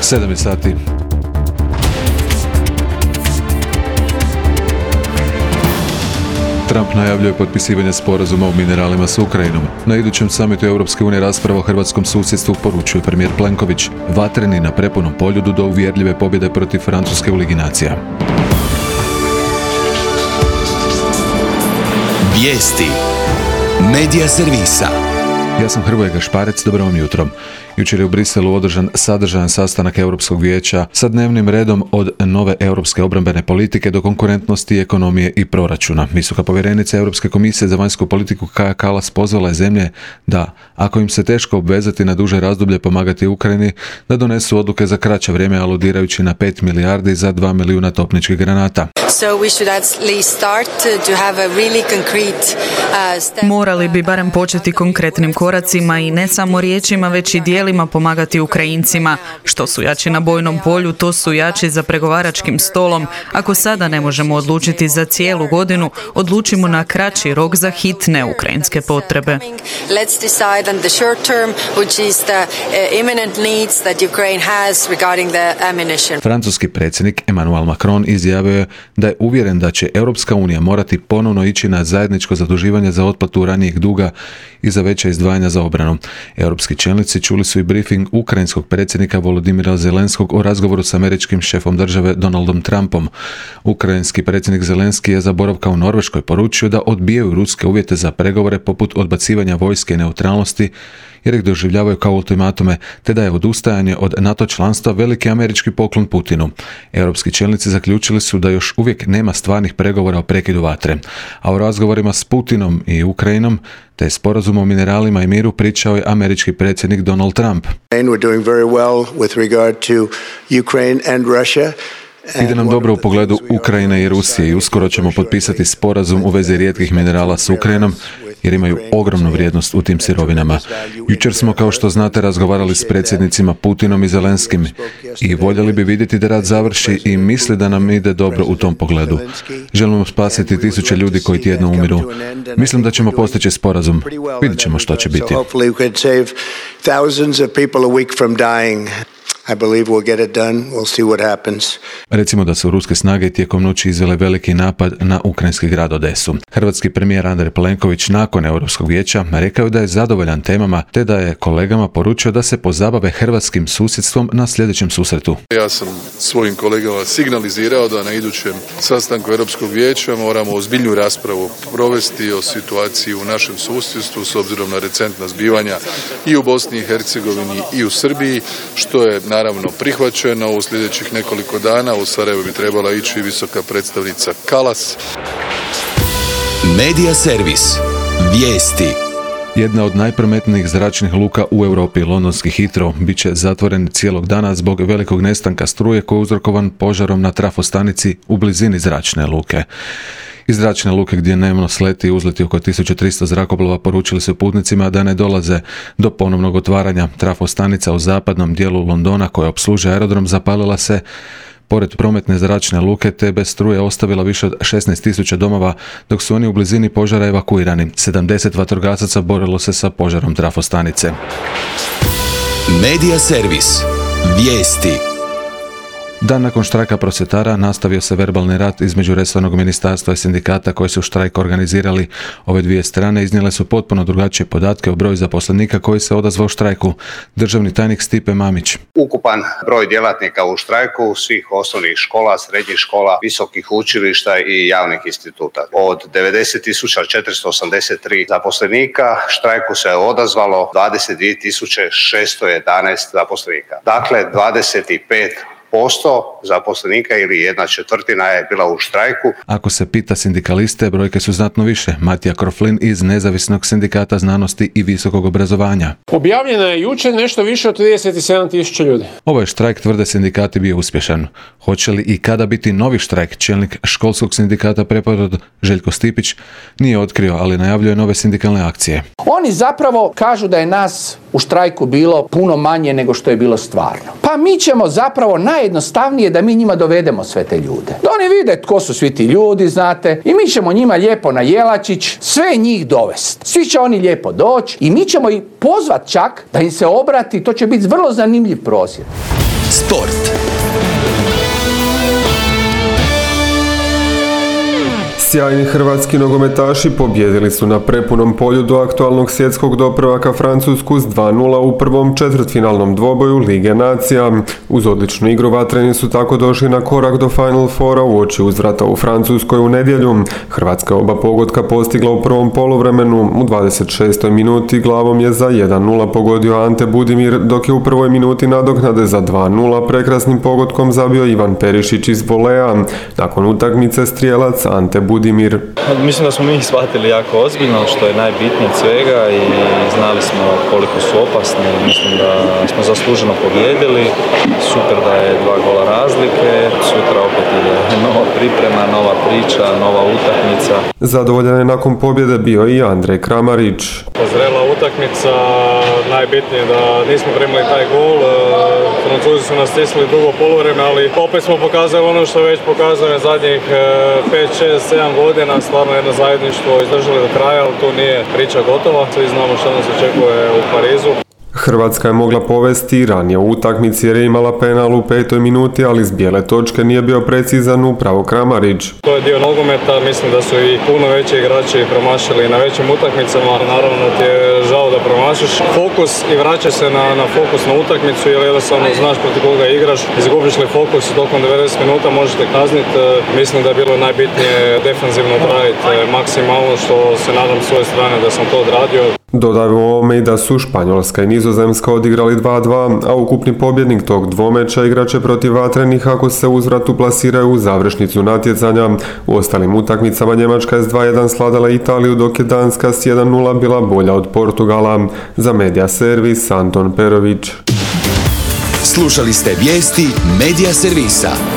7 sati. Trump najavljuje potpisivanje sporazuma o mineralima s Ukrajinom. Na idućem samitu Europske unije rasprava o hrvatskom susjedstvu, poručuje premijer Plenković. Vatreni na prepunom poljudu do uvjerljive pobjede protiv Francuske u Ligi nacija. Vijesti Medija servisa. Ja sam Hrvoje Gašparec, dobro vam jutro. Jučer je u Briselu održan sadržajan sastanak Europskog vijeća sa dnevnim redom od nove europske obrambene politike do konkurentnosti, ekonomije i proračuna. Visoka povjerenica Europske komisije za vanjsku politiku Kaja Kallas pozvala je zemlje da, ako im se teško obvezati na duže razdoblje pomagati Ukrajini, da donesu odluke za kraće vrijeme, aludirajući na 5 milijardi za 2 milijuna topničkih granata. Morali bi barem početi konkretnim koracima i ne samo riječima, već i dijelima pomagati Ukrajincima. Što su jači na bojnom polju, to su jači za pregovaračkim stolom. Ako sada ne možemo odlučiti za cijelu godinu, odlučimo na kraći rok za hitne ukrajinske potrebe. Francuski predsjednik Emmanuel Macron izjavio je da je uvjeren da će Europska unija morati ponovno ići na zajedničko zaduživanje za otplatu ranijih duga i za veća izdvajanja za obranu. Europski čelnici čuli su i briefing ukrajinskog predsjednika Volodymyra Zelenskog o razgovoru s američkim šefom države Donaldom Trumpom. Ukrajinski predsjednik Zelenski je za boravka u Norveškoj poručio da odbijaju ruske uvjete za pregovore poput odbacivanja vojske i neutralnosti, jer ih doživljavaju kao ultimatume, te da je odustajanje od NATO članstva veliki američki poklon Putinu. Europski čelnici zaključili su da još uvijek nema stvarnih pregovora o prekidu vatre, a o razgovorima s Putinom i Ukrajinom te sporazumom o mineralima i miru pričao je američki predsjednik Donald Trump. Ide nam dobro u pogledu Ukrajine i Rusije i uskoro ćemo potpisati sporazum u vezi rijetkih minerala s Ukrajinom, jer imaju ogromnu vrijednost u tim sirovinama. Jučer smo, kao što znate, razgovarali s predsjednicima Putinom i Zelenskim i voljeli bi vidjeti da rat završi i misli da nam ide dobro u tom pogledu. Želimo spasiti 1000 ljudi koji tjedno umiru. Mislim da ćemo postići sporazum. Vidjet ćemo što će biti. I believe we'll get it done. We'll see what happens. Recimo da su ruske snage tijekom noći izvele veliki napad na ukrajinski grad Odesu. Hrvatski premijer Andrej Plenković nakon Europskog vijeća rekao da je zadovoljan temama te da je kolegama poručio da se pozabave hrvatskim susjedstvom na sljedećem susretu. Ja sam svojim kolegama signalizirao da na idućem sastanku Europskog vijeća moramo ozbiljnu raspravu provesti o situaciji u našem susjedstvu s obzirom na recentna zbivanja i u Bosni i Hercegovini i u Srbiji, što je naravno prihvaćeno. U sljedećih nekoliko dana u Sarajevo bi trebala ići visoka predstavnica Kallas. Medija servis. Vijesti. Jedna od najprometnijih zračnih luka u Europi, londonski Heathrow, bit će zatvoren cijelog dana zbog velikog nestanka struje koji je uzrokovan požarom na trafostanici u blizini zračne luke. Iz zračne luke gdje dnevno sleti i uzleti oko 1300 zrakoplova poručili su putnicima da ne dolaze do ponovnog otvaranja. Trafostanica u zapadnom dijelu Londona koja opslužuje aerodrom zapalila se pored prometne zračne luke te bez struje ostavila više od 16.000 domova, dok su oni u blizini požara evakuirani. 70 vatrogasaca borilo se sa požarom trafostanice. Medija servis. Vijesti. Dan nakon štrajka prosvjetara nastavio se verbalni rat između resornog ministarstva i sindikata koji su štrajk organizirali. Ove dvije strane iznijele su potpuno drugačije podatke o broju zaposlenika koji se odazvao štrajku. Državni tajnik Stipe Mamić. Ukupan broj djelatnika u štrajku svih osnovnih škola, srednjih škola, visokih učilišta i javnih instituta. Od 90.483 zaposlenika štrajku se odazvalo 22.611 zaposlenika. Dakle, 25% zaposlenika ili 1/4 je bila u štrajku. Ako se pita sindikaliste, brojke su znatno više. Matija Kroflin iz Nezavisnog sindikata znanosti i visokog obrazovanja. Objavljeno je jučer nešto više od 37.000 ljudi. Ovo je štrajk, tvrde sindikati, bio uspješan. Hoće li i kada biti novi štrajk? Čelnik školskog sindikata Preporod Željko Stipić nije otkrio, ali najavljuje nove sindikalne akcije. Oni zapravo kažu da je nas u štrajku bilo puno manje nego što je bilo stvarno. Pa mi ćemo zapravo najjednostavnije da mi njima dovedemo sve te ljude. Da oni vide tko su svi ti ljudi, znate, i mi ćemo njima lijepo na Jelačić sve njih dovesti. Svi će oni lijepo doći i mi ćemo ih pozvat čak da im se obrati, to će biti vrlo zanimljiv prosvjed. Sport. Sjajni hrvatski nogometaši pobjedili su na prepunom polju do aktualnog svjetskog doprvaka Francusku s 2:0 u prvom četvrtfinalnom dvoboju Lige nacija. Uz odličnu igru vatreni su tako došli na korak do Final Fora uoči uzvrata u Francuskoj u nedjelju. Hrvatska oba pogotka postigla u prvom poluvremenu. U 26. minuti glavom je za 1:0 pogodio Ante Budimir, dok je u prvoj minuti nadoknade za 2:0 prekrasnim pogodkom zabio Ivan Perišić iz voleja. Nakon utakmice strijelac Ante Budimir. Mislim da smo mi ih shvatili jako ozbiljno, što je najbitnije od svega, i znali smo koliko su opasni. Mislim da smo zasluženo pobijedili. Super da je 2 gola razlike. Sutra opet ide nova priprema, nova priča, nova utakmica. Zadovoljan je nakon pobjede bio i Andrej Kramarić. Zrela utakmica, najbitnije da nismo primili taj gol. Francuzi su nas stisli dugo poluvreme, ali opet smo pokazali ono što već pokazuje zadnjih 5, 6, 7 godina. Stvarno jedno zajedništvo izdržali do kraja, ali tu nije priča gotova. Svi znamo što nas očekuje u Parizu. Hrvatska je mogla povesti ranije u utakmici jer je imala penal u 5. minuti, ali s bijele točke nije bio precizan upravo Kramarić. To je dio nogometa, mislim da su i puno veći igrači promašili na većim utakmicama. Naravno ti je žao da promašiš fokus i vraćaš se na fokus na utakmicu, jer jednostavno znaš protiv koga igraš. Izgubiš li fokus tokom 90 minuta možete kazniti. Mislim da je bilo najbitnije defensivno odraditi maksimalno, što se nadam s svoje strane da sam to odradio. Dodajmo ovome i da su Španjolska i Nizozemska odigrali 2:2, a ukupni pobjednik tog dvomeča igraće protiv vatrenih ako se uzvratu plasiraju u završnicu natjecanja. U ostalim utakmicama Njemačka je s 2:1 sladala Italiju, dok je Danska s 1:0 bila bolja od Portugala. Za Media Servis Anton Perović. Slušali ste vijesti Media Servisa.